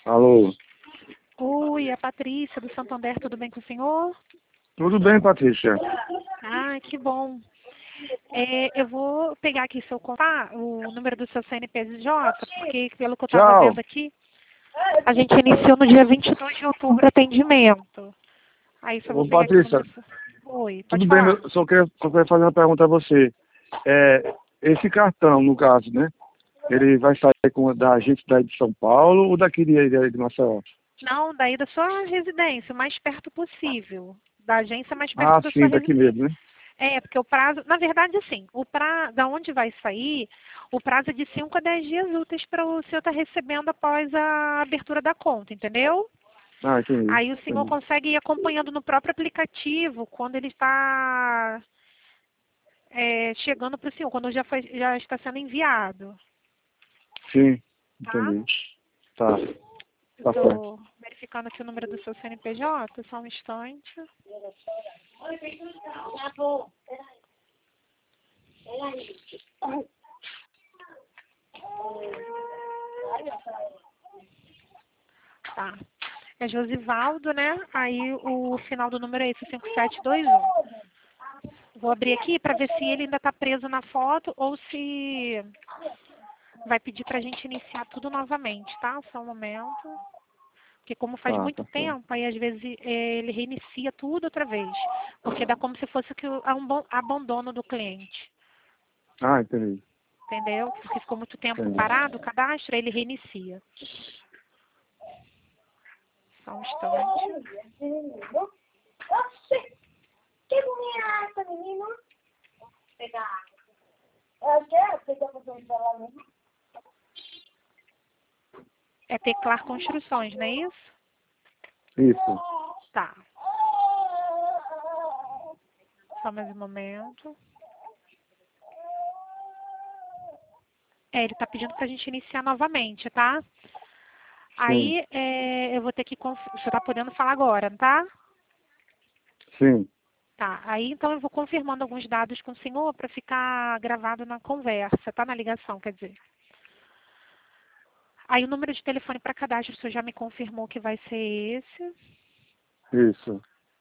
Alô? Oi, é a Patrícia do Santander, tudo bem com o senhor? Tudo bem, Patrícia? Ah, que bom. Eu vou pegar aqui seu contato, o número do seu CNPJ, porque pelo que eu estava Tchau. vendo aqui, a gente iniciou no dia 22 de outubro o atendimento. Aí só vou Ô, pegar aqui o Patrícia, número. Oi, pode tudo bem, falar. só queria fazer uma pergunta a você. Esse cartão, no caso, né? Ele vai sair da gente daí de São Paulo ou daqui de Maceió? Não, daí da sua residência, o mais perto possível. Da agência mais perto Ah, da sua sim, daqui residência. mesmo, né? Porque o prazo, na verdade, assim, da onde vai sair, o prazo é de 5 a 10 dias úteis para o senhor estar recebendo após a abertura da conta, entendeu? Ah, entendi. Aí o senhor Entendi. consegue ir acompanhando no próprio aplicativo quando ele está chegando para o senhor, quando já está sendo enviado, Sim, tá? entendi. Tá, Eu tá certo. estou verificando aqui o número do seu CNPJ, só um instante. Tá. É Josivaldo, né? Aí o final do número é esse, 5721. Vou abrir aqui para ver se ele ainda está preso na foto ou se vai pedir para a gente iniciar tudo novamente, tá? Só um momento. Porque como faz muito Tá certo. tempo, aí às vezes ele reinicia tudo outra vez. Porque dá como se fosse que um abandono do cliente. Ah, entendi. Entendeu? Porque ficou muito tempo Entendi. parado o cadastro, aí ele reinicia. Só um instante. Oxi, que bonita essa menina. Pegar. Eu quero pegar pra você falar mesmo. É Teclar Construções, não é isso? Isso. Tá. Só mais um momento. Ele está pedindo para a gente iniciar novamente, tá? Sim. Aí eu vou ter que... Você está podendo falar agora, não tá? Sim. Tá. Aí então eu vou confirmando alguns dados com o senhor para ficar gravado na conversa, tá? Na ligação, quer dizer. Aí o número de telefone para cadastro, o senhor já me confirmou que vai ser esse. Isso.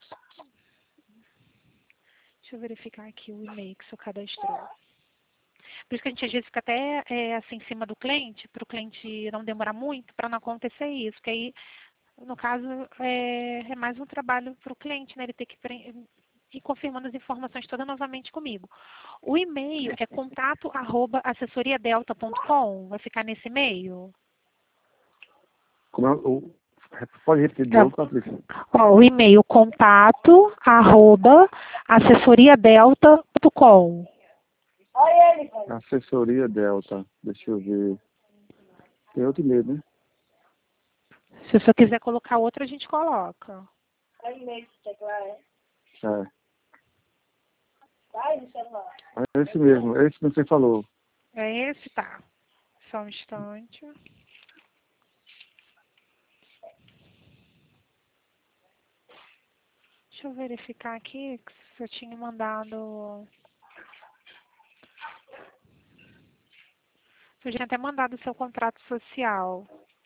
Deixa eu verificar aqui o e-mail que o senhor cadastrou. Por isso que a gente às vezes fica até assim em cima do cliente, para o cliente não demorar muito, para não acontecer isso. Que aí, no caso, é mais um trabalho para o cliente, né? Ele ter que ir confirmando as informações todas novamente comigo. O e-mail é contato@assessoriadelta.com. Vai ficar nesse e-mail? Como é pode repetir de É. novo, Patrícia? Ó, o e-mail contato@assessoriadelta.com. Olha ele, velho. Assessoria Delta. Deixa eu ver. Tem outro e-mail, né? Se o senhor quiser colocar outro, a gente coloca. Olha o e-mail que teclar, é. É. Vai no celular. É esse mesmo. É esse que você falou. É esse? Tá. Só um instante. Deixa eu verificar aqui se eu tinha mandado... Eu tinha até mandado o seu contrato social.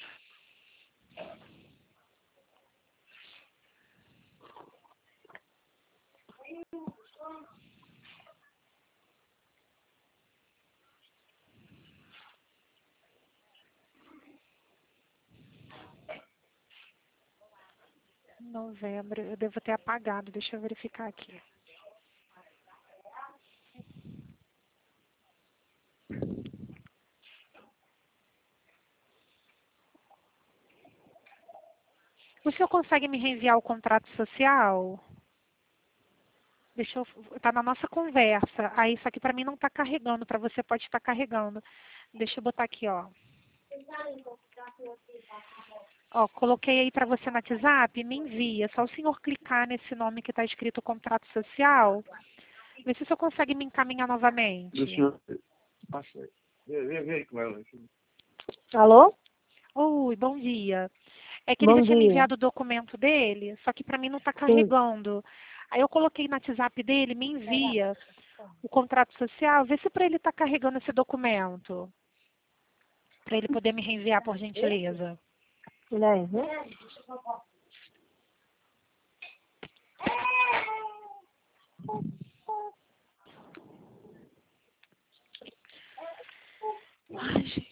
Em novembro. Eu devo ter apagado. Deixa eu verificar aqui. O senhor consegue me reenviar o contrato social? Deixa eu... Tá na nossa conversa. Aí isso aqui para mim não tá carregando. Para você pode estar carregando. Deixa eu botar aqui, ó. Ó, coloquei aí para você no WhatsApp, me envia. Só o senhor clicar nesse nome que está escrito contrato social. Vê se o senhor consegue me encaminhar novamente. Deixa eu... Passei. Vem aí com ela. Alô? Oi, bom dia. É que ele já Bom tinha me dia. enviado o documento dele, só que para mim não está Sim. carregando. Aí eu coloquei no WhatsApp dele, me envia o contrato social, vê se para ele está carregando esse documento. Para ele poder me reenviar, por gentileza. 10, né? Ai, gente.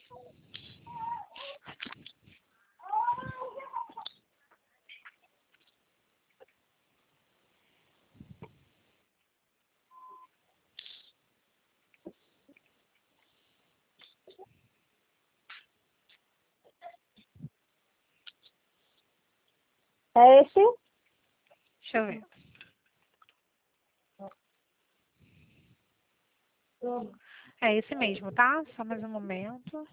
É esse? Deixa eu ver. É esse mesmo, tá? Só mais um momento.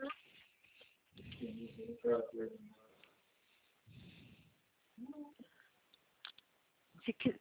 Se que...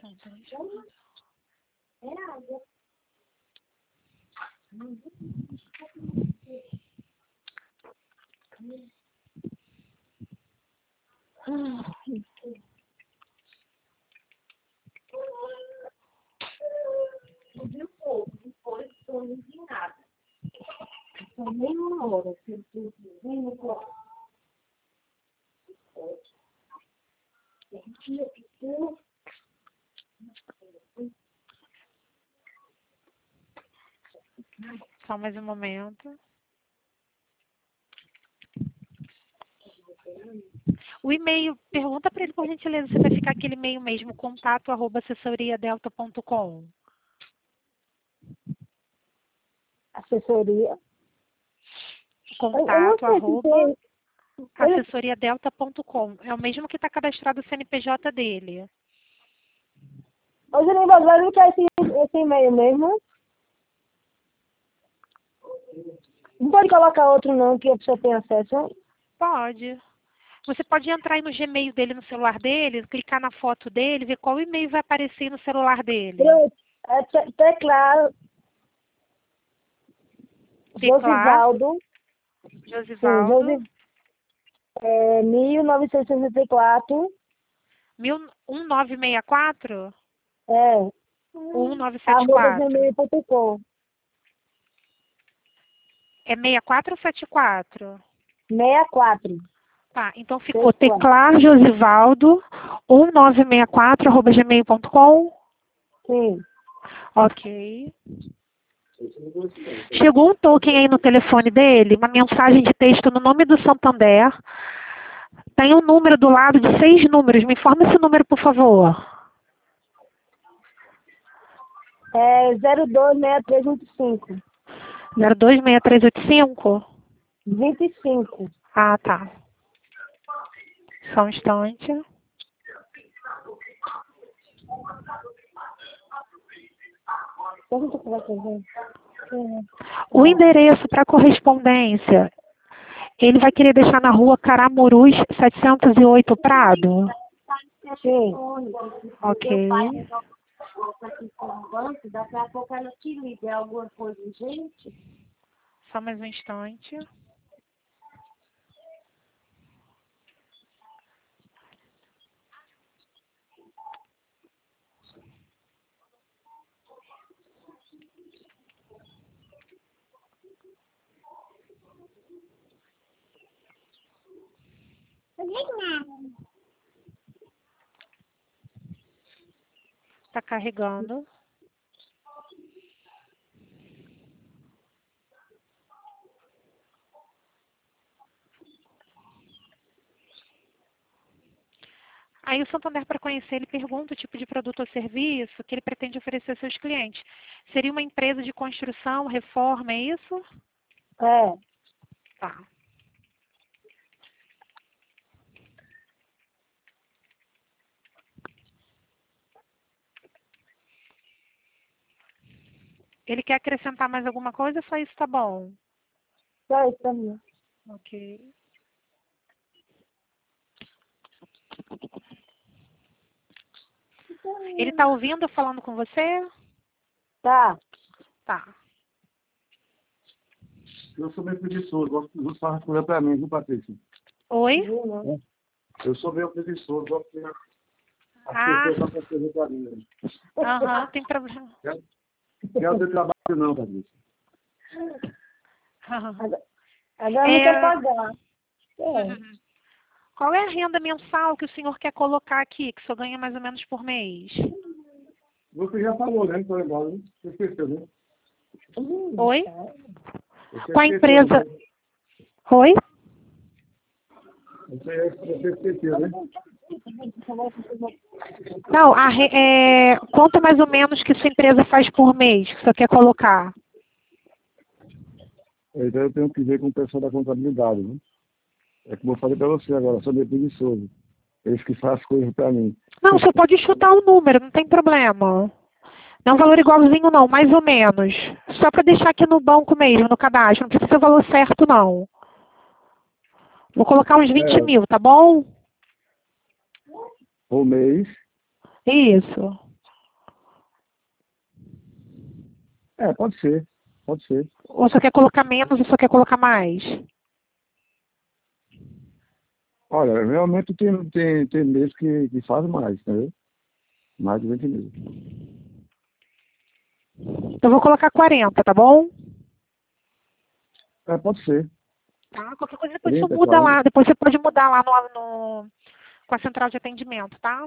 Só mais um momento. O e-mail, pergunta para ele, por gentileza, se vai ficar aquele e-mail mesmo, contato@assessoriadelta.com. Assessoria. Contato Eu não sei se tem. assessoriadelta.com. É o mesmo que está cadastrado o CNPJ dele. Ô, Genival, vai linkar esse e-mail mesmo? Não pode colocar outro não, que a pessoa tem acesso. Pode. Você pode entrar aí no Gmail dele, no celular dele, clicar na foto dele, ver qual e-mail vai aparecer no celular dele. Pronto. É teclar Teclar, Josivaldo. Sim, Josivaldo, 1964. 1964? É. Arroba 1974. gmail.com. É 64 ou 74? 64. Tá, então ficou 64. teclar Josivaldo 1964@gmail.com. Sim. Ok. Chegou um token aí no telefone dele, uma mensagem de texto no nome do Santander. Tem um número do lado de 6 números. Me informa esse número, por favor. É 026325. 026385? 25. Ah, tá. Só um instante. Pergunta pra você. O endereço para correspondência, ele vai querer deixar na rua Caramurus 708 Prado? Sim. Ok. Daqui a pouco ela te liga. É alguma coisa, gente? Só mais um instante. Está carregando. Aí o Santander, para conhecer, ele pergunta o tipo de produto ou serviço que ele pretende oferecer aos seus clientes. Seria uma empresa de construção, reforma, é isso? É. Tá. Ele quer acrescentar mais alguma coisa ou só isso tá bom? Só isso também. Ok. Ele tá ouvindo eu falando com você? Tá. Tá. Eu sou meio preguiçoso, gosto de fazer responder para mim, viu, Patrícia? Oi? Eu sou meio preguiçoso, gosto de as Ah. pessoas não responder para mim. Né? Aham, tem problema. Quero ter trabalho não, Patrícia. Aham. Agora não quer pagar. É. Qual é a renda mensal que o senhor quer colocar aqui, que o senhor ganha mais ou menos por mês? Você já falou, né? Não tô lembrado, né? Você esqueceu, né? Oi? Você Com a esqueceu, empresa... né? Oi? Você esqueceu, né? Não, quanto mais ou menos que sua empresa faz por mês, que o senhor quer colocar? Então eu tenho que ver com o pessoal da contabilidade, né? É como eu falei para você agora, sou meio preguiçoso. Eles que fazem coisas para mim. Não, o senhor pode chutar o número, não tem problema. Não é um valor igualzinho não, mais ou menos. Só para deixar aqui no banco mesmo, no cadastro. Não precisa ser o valor certo, não. Vou colocar uns 20 É, mil, tá bom? por mês. Isso. É, pode ser. Pode ser. Ou o senhor quer colocar menos ou o senhor quer colocar mais? Olha, realmente tem mês que faz mais, entendeu? Mais de 20 mil. Então eu vou colocar 40, tá bom? É, pode ser. Tá? Qualquer coisa depois o senhor 30, muda 40. lá. Depois você pode mudar lá com a central de atendimento, tá?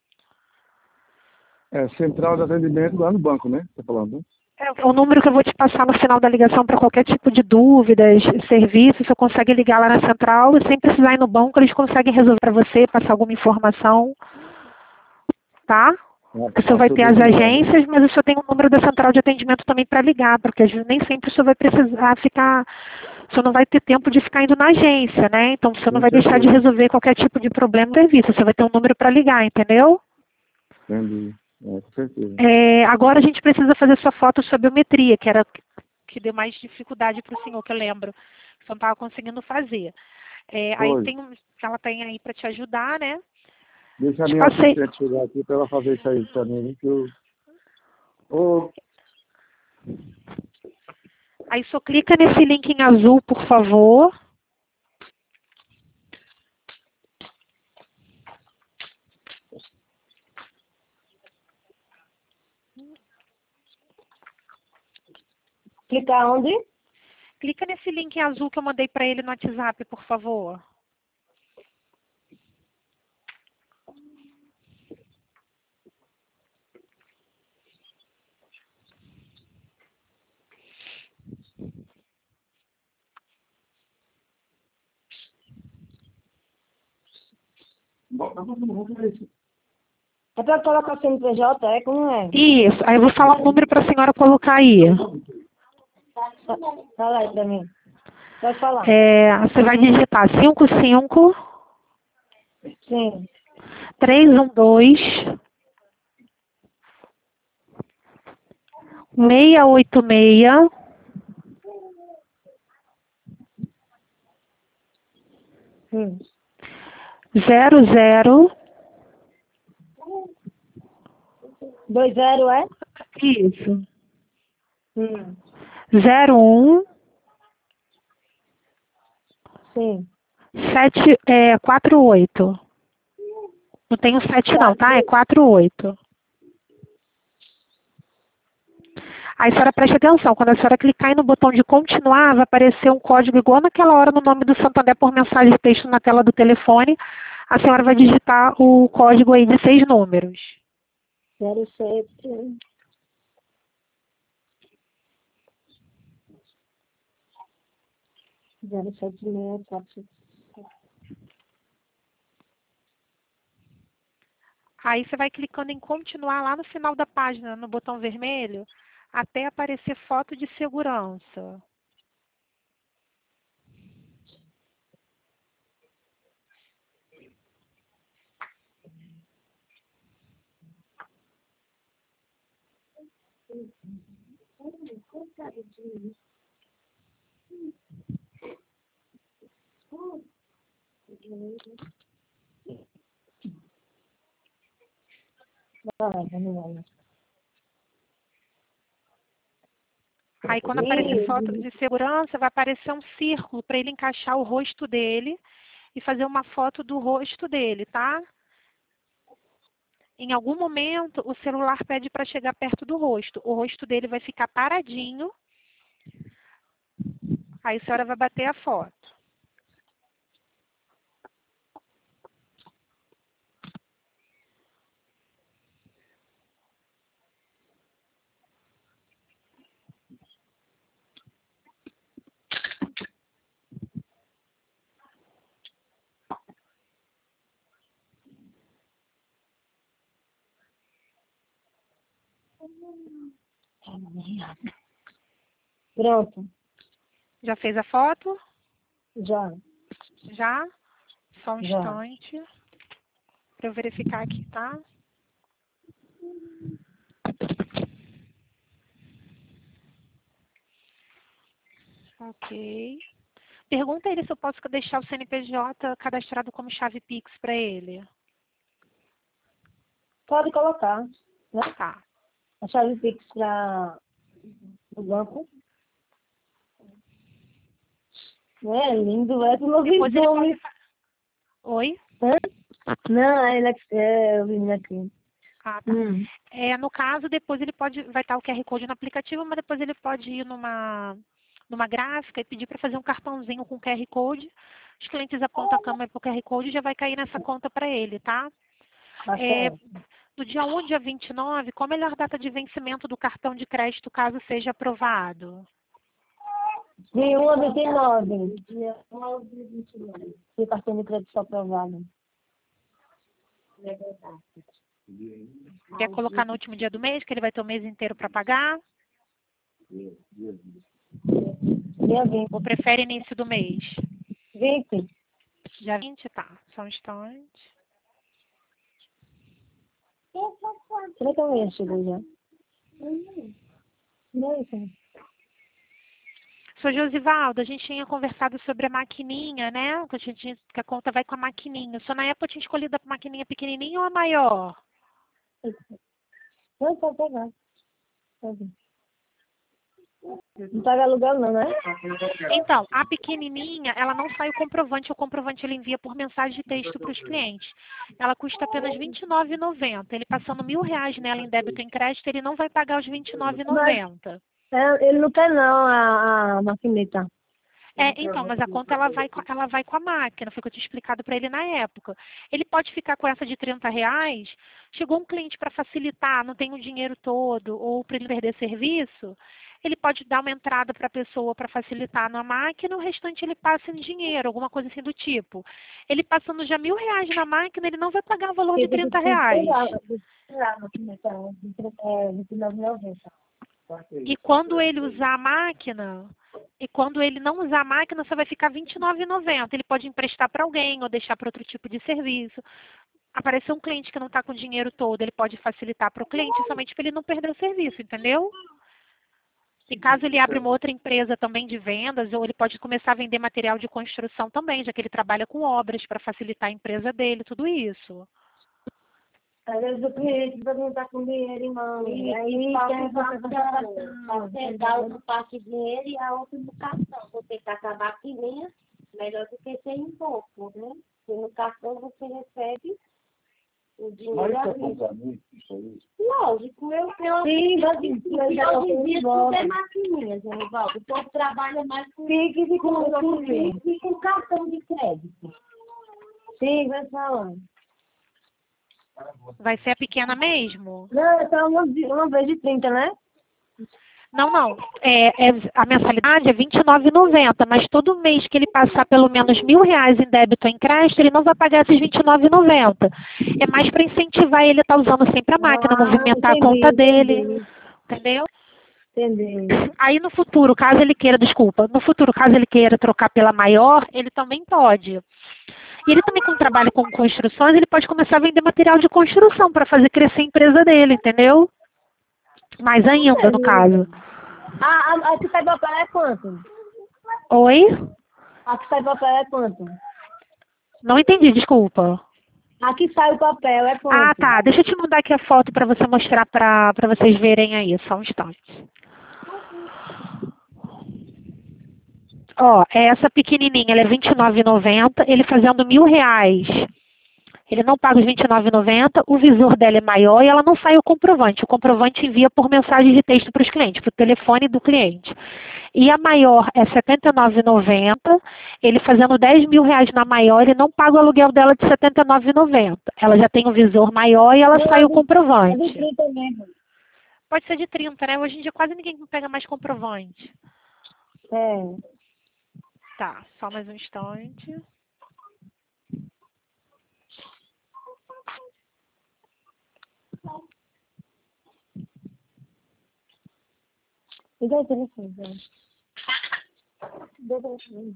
É, central de atendimento lá no banco, né? Tá falando, né? É o número que eu vou te passar no final da ligação para qualquer tipo de dúvidas, serviço, você consegue ligar lá na central e sem precisar ir no banco, eles conseguem resolver para você, passar alguma informação, tá? O senhor vai Passou ter bem as melhor, né? agências, mas o senhor tem um número da central de atendimento também para ligar, porque às vezes nem sempre o senhor vai precisar ficar, o senhor não vai ter tempo de ficar indo na agência, né? Então o senhor não Com vai deixar de certeza. resolver qualquer tipo de problema no serviço, você vai ter um número para ligar, entendeu? Entendi. É, com certeza. Agora a gente precisa fazer sua foto sua biometria, que era que deu mais dificuldade para o senhor, que eu lembro. Que você não estava conseguindo fazer. Aí Foi. ela tem aí para te ajudar, né? Deixa a Te minha passei. assistente chegar aqui para ela fazer isso aí também, né? Que eu... Ô, Aí só clica nesse link em azul, por favor. Clicar onde? Clica nesse link em azul que eu mandei para ele no WhatsApp, por favor. bom, vamos ver isso. É para colocar CNPJ, é? Como é? Isso. Aí eu vou falar um número para a senhora colocar aí. Fala aí pra mim. Pode falar. Você vai digitar 55 Sim. 312 686 Hum. 00. 20, é? Isso. Hum. 01 Sim. 48. Não tem um 7 não, tá? É 48. Aí a senhora preste atenção, quando a senhora clicar aí no botão de continuar, vai aparecer um código igual naquela hora no nome do Santander por mensagem de texto na tela do telefone. A senhora vai digitar o código aí de 6 números. 07. 07647. Aí você vai clicando em continuar lá no final da página, no botão vermelho, até aparecer foto de segurança. Vai, vamos. Aí quando aparecer foto de segurança, vai aparecer um círculo para ele encaixar o rosto dele e fazer uma foto do rosto dele, tá? Em algum momento, o celular pede para chegar perto do rosto. O rosto dele vai ficar paradinho. Aí a senhora vai bater a foto. Pronto. Já fez a foto? Já. Já? Só um Já. instante. Para eu verificar aqui, tá? Ok. Pergunta a ele se eu posso deixar o CNPJ cadastrado como chave Pix para ele. Pode colocar, né? Tá. A chave Pix para o banco. É lindo, é do Depois ele lobisomem. pode... Oi? Hã? Não, ele é o menino aqui. Ah, tá. No caso, depois ele pode, vai estar o QR Code no aplicativo, mas depois ele pode ir numa gráfica e pedir para fazer um cartãozinho com QR Code. Os clientes apontam a câmera para o QR Code e já vai cair nessa conta para ele, tá? Tá certo. Do dia 1 ao dia 29, qual a melhor data de vencimento do cartão de crédito caso seja aprovado? De 1 a 29. Dia 1 ao dia 29. Se o cartão de crédito está aprovado. É verdade. Quer colocar no último dia do mês, que ele vai ter o mês inteiro para pagar? Dia 20. Ou prefere início do mês? 20. Dia 20, tá. Só um instante. Será que amanhã chegou já? Não, então. Sr. Josivaldo, a gente tinha conversado sobre a maquininha, né? Que a conta vai com a maquininha. Só na época eu tinha escolhido a maquininha pequenininha ou a maior? Não, pode pegar. Pode. Não paga aluguel não, né? Então, a pequenininha, ela não sai o comprovante ele envia por mensagem de texto para os clientes. Ela custa apenas R$ 29,90. Ele passando R$ 1.000 nela em débito e em crédito, ele não vai pagar os R$ 29,90. Ele não quer não a maquineta. Então, mas a conta ela vai com a máquina, foi o que eu tinha explicado para ele na época. Ele pode ficar com essa de R$ 30, chegou um cliente para facilitar, não tem o dinheiro todo, ou para ele perder serviço, ele pode dar uma entrada para a pessoa para facilitar na máquina, o restante ele passa em dinheiro, alguma coisa assim do tipo. Ele passando já R$ 1.000 na máquina, ele não vai pagar o valor de R$ 30. E quando ele usar a máquina, e quando ele não usar a máquina, só vai ficar R$ 29,90. Ele pode emprestar para alguém ou deixar para outro tipo de serviço. Apareceu um cliente que não está com o dinheiro todo, ele pode facilitar para o cliente somente para ele não perder o serviço, entendeu? E caso ele abra uma outra empresa também de vendas, ou ele pode começar a vender material de construção também, já que ele trabalha com obras para facilitar a empresa dele, tudo isso. Às vezes o cliente não está com dinheiro em mão. E aí quer pegar uma parte de dinheiro e a outra no cartão. Você está com a maquininha, melhor do que sem um pouco, né? Porque no cartão você recebe o dinheiro. Lógico, eu hoje em dia tudo é maquininha, Zé Nivaldo. O povo trabalha mais com com cartão de crédito. Sim, vai falando. Vai ser a pequena mesmo? Não, é só uma vez de 30, né? Não. A mensalidade é R$ 29,90, mas todo mês que ele passar pelo menos R$ 1.000 em débito ou em crédito, ele não vai pagar esses R$ 29,90. É mais para incentivar ele a estar usando sempre a máquina, movimentar a conta dele. Entendeu? Entendi. Aí no futuro, caso ele queira trocar pela maior, ele também pode. E ele também, como trabalha com construções, ele pode começar a vender material de construção para fazer crescer a empresa dele, entendeu? Mais ainda, no caso. A que sai papel é quanto? Oi? A que sai papel é quanto? Não entendi, desculpa. A que sai o papel é quanto? Ah, tá. Deixa eu te mandar aqui a foto para você mostrar para vocês verem aí, só um instante. Ó, essa pequenininha, ela é R$ 29,90, ele fazendo R$ 1.000. Ele não paga os R$ 29,90, o visor dela é maior e ela não sai o comprovante. O comprovante envia por mensagem de texto para os clientes, para o telefone do cliente. E a maior é R$ 79,90. Ele fazendo R$ 10.000 na maior, ele não paga o aluguel dela de R$ 79,90. Ela já tem o visor maior e ela sai o comprovante. É de 30 mesmo. Pode ser de 30, né? Hoje em dia quase ninguém pega mais comprovante. É. Tá, só mais um instante. Me dá o telefone, vai. Dá o telefone.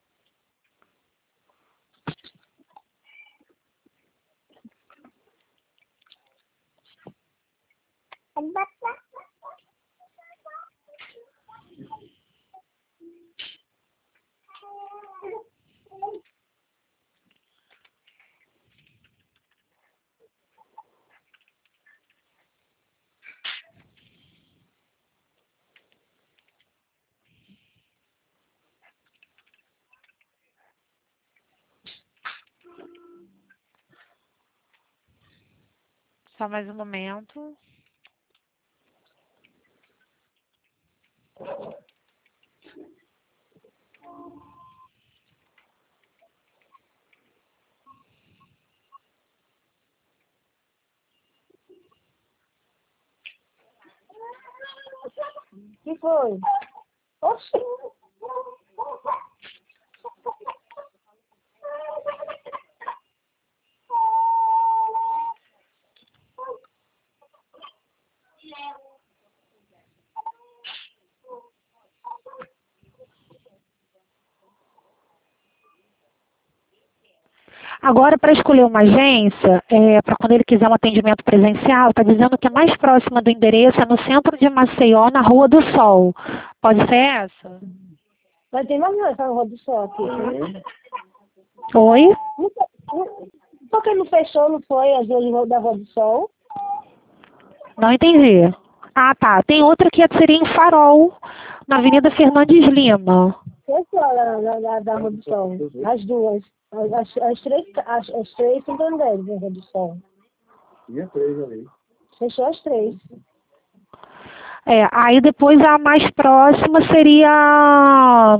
Só mais um momento. O que foi? Oxi. Agora, para escolher uma agência, para quando ele quiser um atendimento presencial, está dizendo que a mais próxima do endereço é no centro de Maceió, na Rua do Sol. Pode ser essa? Mas tem mais essa Rua do Sol aqui. Oi? Por que não fechou, não foi, as duas da Rua do Sol? Não entendi. Ah, tá. Tem outra que seria em Farol, na Avenida Fernandes Lima. Fechou da Rua do Sol. As duas. As três são grandes da Rua do Sol. Tinha 3 ali. Fechou as 3. Aí depois a mais próxima seria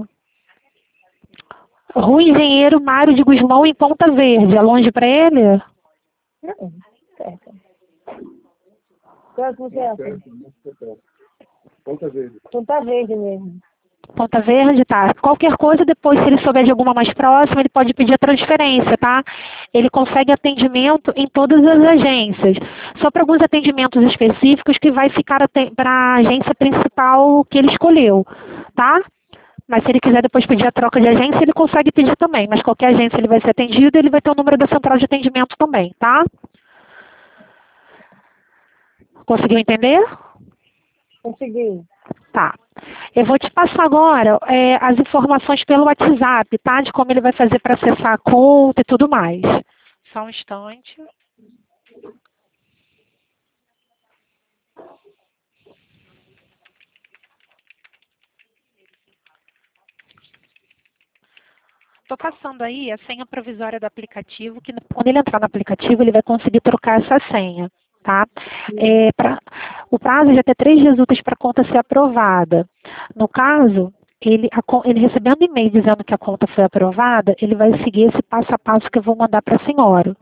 Rua Engenheiro Mário de Guzmão, em Ponta Verde. É longe para ele? Não, certo. Qual que você acha? Ponta Verde. Ponta Verde mesmo. Ponta Verde, tá. Qualquer coisa, depois, se ele souber de alguma mais próxima, ele pode pedir a transferência, tá? Ele consegue atendimento em todas as agências. Só para alguns atendimentos específicos que vai ficar para a agência principal que ele escolheu, tá? Mas se ele quiser depois pedir a troca de agência, ele consegue pedir também. Mas qualquer agência ele vai ser atendido, ele vai ter o número da central de atendimento também, tá? Conseguiu entender? Consegui. Tá. Eu vou te passar agora as informações pelo WhatsApp, tá? De como ele vai fazer para acessar a conta e tudo mais. Só um instante. Estou passando aí a senha provisória do aplicativo, que quando ele entrar no aplicativo, ele vai conseguir trocar essa senha, tá? O prazo é de até 3 dias úteis para a conta ser aprovada. No caso, ele recebendo e-mail dizendo que a conta foi aprovada, ele vai seguir esse passo a passo que eu vou mandar para a senhora.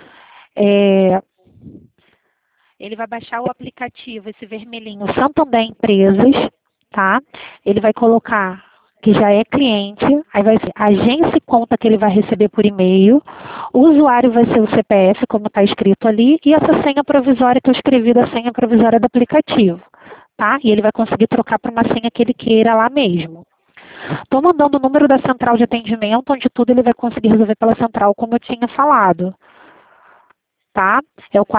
Ele vai baixar o aplicativo, esse vermelhinho Santander Empresas, tá? Ele vai colocar que já é cliente, aí vai ser a agência e conta que ele vai receber por e-mail, o usuário vai ser o CPF, como está escrito ali, e essa senha provisória que eu escrevi da senha provisória do aplicativo, tá? E ele vai conseguir trocar para uma senha que ele queira lá mesmo. Estou mandando o número da central de atendimento, onde tudo ele vai conseguir resolver pela central, como eu tinha falado. Tá? É o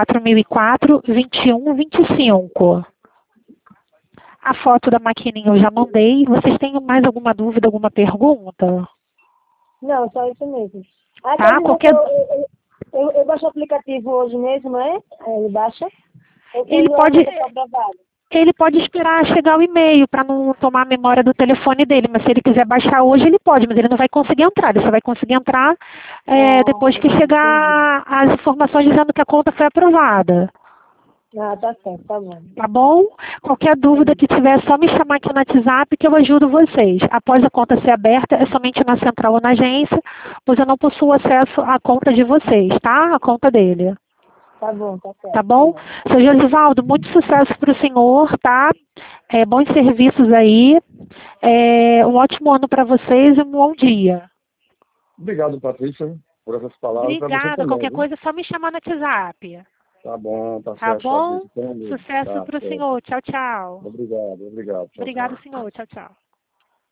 4004-2125. A foto da maquininha eu já mandei. Vocês têm mais alguma dúvida, alguma pergunta? Não, só isso mesmo. Tá? Qualquer... Eu baixo o aplicativo hoje mesmo, é? Ele baixa? Ele pode esperar chegar o e-mail para não tomar a memória do telefone dele, mas se ele quiser baixar hoje, ele pode, mas ele não vai conseguir entrar. Ele só vai conseguir entrar depois que chegar as informações dizendo que a conta foi aprovada. Ah, tá certo, tá bom. Tá bom? Qualquer dúvida que tiver, é só me chamar aqui no WhatsApp que eu ajudo vocês. Após a conta ser aberta, é somente na central ou na agência, pois eu não possuo acesso à conta de vocês, tá? A conta dele. Tá bom, tá certo. Tá bom? Seu Josivaldo, muito sucesso para o senhor, tá? Bons serviços aí. Um ótimo ano para vocês e um bom dia. Obrigado, Patrícia, por essas palavras. Obrigada. Qualquer coisa é só me chamar no WhatsApp. Tá bom, tá Tá certo. bom? Fabrício. Então, Sucesso tá, para o certo. senhor. Tchau, tchau. Obrigado. Tchau, Obrigado, tchau. senhor. Tchau, tchau.